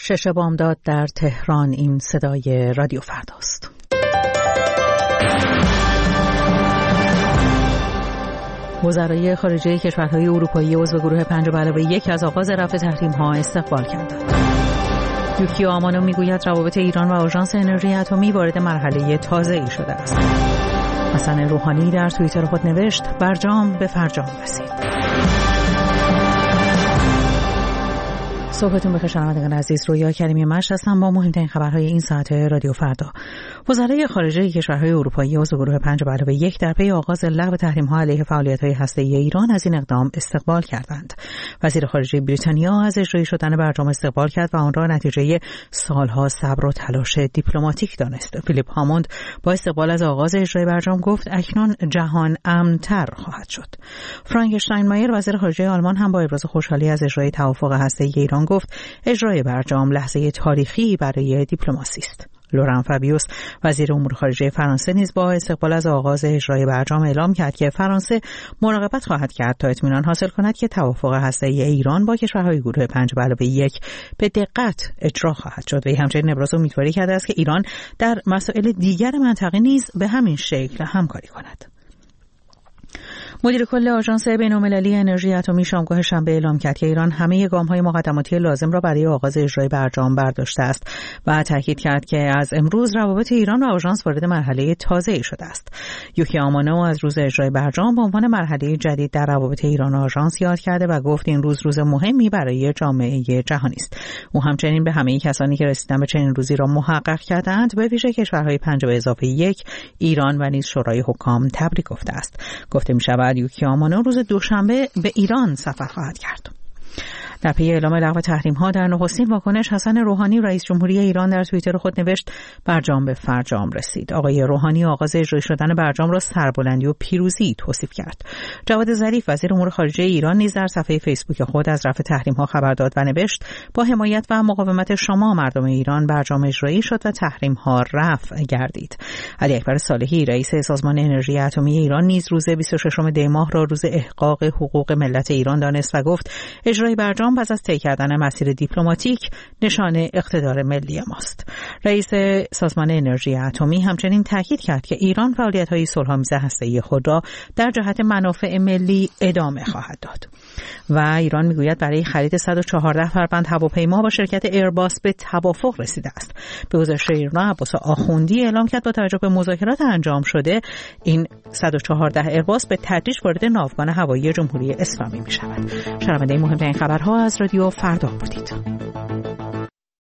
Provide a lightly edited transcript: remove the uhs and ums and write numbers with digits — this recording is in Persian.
6 بامداد در تهران. این صدای رادیو فرداست. وزرای خارجه کشورهای اروپایی عضو گروه 5+1 از آغاز رفع تحریم‌ها استقبال کردند. یوکیو آمانو میگوید روابط ایران و آژانس انرژی اتمی وارد مرحله تازه‌ای شده است. حسن روحانی در توییتر خود نوشت: برجام به فرجام رسید. صحبتون بخیر شنوندگان عزیز. رویا کریمی مشت هستم با مهمترین خبرهای این ساعت رادیو فردا. وزرای خارجه کشورهای اروپایی عضو گروه 5+1 در پی آغاز لغو تحریم‌ها علیه فعالیت‌های هسته‌ای ایران از این اقدام استقبال کردند. وزیر خارجه بریتانیا از اجرایی شدن برجام استقبال کرد و آن را نتیجه سالها صبر و تلاش دیپلماتیک دانست. فیلیپ هاموند با استقبال از آغاز اجرای برجام گفت اکنون جهان امن‌تر خواهد شد. فرانک اشتاینمایر وزیر خارجه آلمان هم با ابراز خوشحالی از اجرای توافق هسته‌ای ایران گفت اجرای برجام لحظه تاریخی برای دیپلماسی است. لوران فابیوس وزیر امور خارجه فرانسه نیز با استقبال از آغاز اجرای برجام اعلام کرد که فرانسه مراقبت خواهد کرد تا اطمینان حاصل کند که توافق هسته‌ای ایران با کشورهای گروه 5+1 به دقت اجرا خواهد شد. و همچنین ابراز امیدواری کرده است که ایران در مسائل دیگر منطقه نیز به همین شکل همکاری کند. مدیر کل آژانس بین‌المللی انرژی اتمی شامگاه شنبه اعلام کرد که ایران همه گام‌های مقدماتی لازم را برای آغاز اجرای برجام برداشته است و تاکید کرد که از امروز روابط ایران و آژانس وارد مرحله تازه‌ای شده است. یوکی آمانو از روز اجرای برجام به عنوان مرحله جدید در روابط ایران و آژانس یاد کرده و گفت این روز مهمی برای جامعه جهانی است. او همچنین به همه کسانی که رسیدن به چنین روزی را محقق کردند به ویژه کشورهای 5+1 ایران و نیز شورای حکام تبریک گفته است. گفته می‌شود یوکی آمانو روز دوشنبه به ایران سفر خواهد کرد. در پی اعلام لغو تحریم‌ها در نخستین واکنش حسن روحانی رئیس جمهوری ایران در توییتر خود نوشت برجام به فرجام رسید. آقای روحانی آغاز اجرای شدن برجام را سربلندی و پیروزی توصیف کرد. جواد ظریف وزیر امور خارجه ایران نیز در صفحه فیسبوک خود از رفع تحریم‌ها خبر داد و نوشت با حمایت و مقاومت شما مردم ایران برجام اجرایی شد و تحریم‌ها رفع گردید. علی اکبر صالحی رئیس سازمان انرژی اتمی ایران نیز روز 26 دی ماه را روز احقاق حقوق ملت ایران دانست و گفت اجرای برجام پس از طی کردن مسیر دیپلماتیک نشان اقتدار ملی ماست. رئیس سازمان انرژی اتمی همچنین تاکید کرد که ایران فعالیت‌های صلح‌آمیز هسته‌ای خود را در جهت منافع ملی ادامه خواهد داد. و ایران میگوید برای خرید 114 فروند هواپیما با شرکت ایرباس به توافق رسیده است. به گزارش ایرنا عباس آخوندی اعلام کرد با توجه به مذاکرات انجام شده این 114 ایرباس به تدریج وارد ناوگان هوایی جمهوری اسلامی می‌شود. شنونده مهمترین خبرها از رادیو فردا بودید.